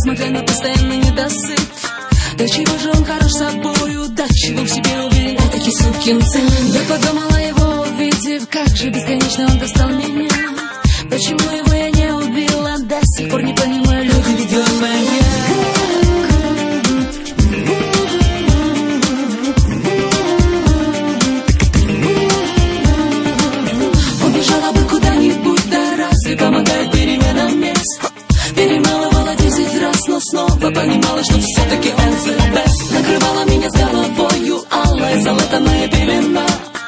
несмотря на постоянный недосып. Да чего же он хорош собою, да чего в себе уверен, этакий сукин сын. Я подумала его увидев, как же бесконечно он достал меня. Почему его я не убила, до сих пор не понимаю, люди, ведь он моя. Убежала бы куда-нибудь, да раз и помогает перемена мест. Перемалывала 10 раз, но снова понимала, что все-таки он the best. Накрывала меня с головою алая золотаная пелена.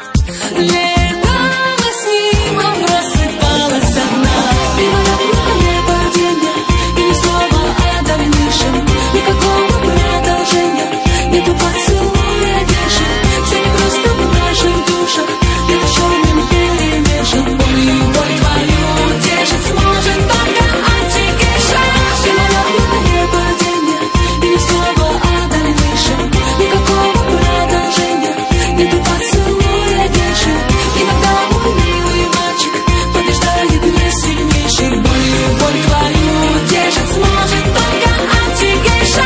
Летала с ним, а просыпалась одна. Мимолетное падение, и ни слова о дальнейшем. Никакого продолжения, нету поцелуя дешев. Все не просто в наших душах, где-то черным перемешан. Болью боль твою утешить сможет только антигейша. Мимолетное падение, и ни слова о дальнейшем. Никакого продолжения, нету поцелуя дешев. Иногда мой милый мальчик побеждает мне сильнейший. Болью боль твою утешить сможет только антигейша.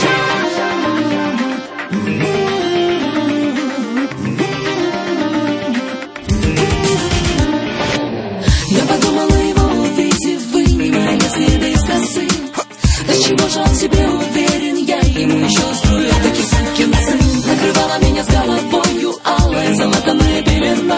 Я подумала его увидев, вынимая следы из косы. Да чего же он в себе уверен, я ему еще строю, таки сукин сын. Накрывала меня с головою алая золотаная пелена.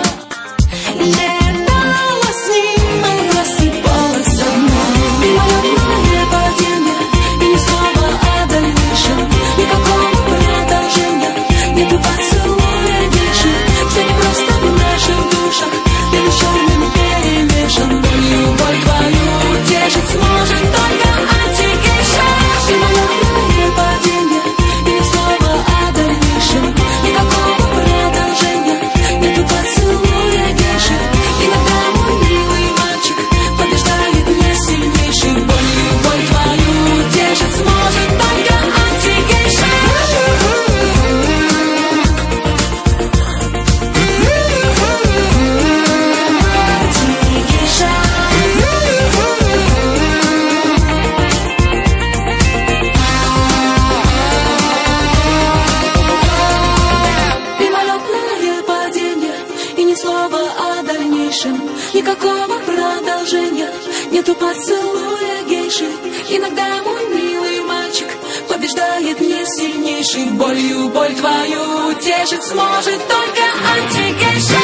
Летала с ним, а просыпалась одна. Мимолетное падение, и ни слова о дальнейшем. Никакого продолжения, нету поцелуя дешев. Все не просто в наших душах, белый с черным перемешан. Болью боль твою утешить сможет только антигейша. Мимолетное падение, и ни слова о дальнейшем. Никакого продолжения, нету поцелуя дешев. Иногда мой милый мальчик побеждает мне сильнейший. Болью боль твою утешить сможет только антигейша. Мимолетное падение, и ни слова о дальнейшем. Никакого продолжения, нету поцелуя гейши. Иногда мой милый мальчик побеждает не сильнейший. Болью боль твою утешить сможет только антигейша.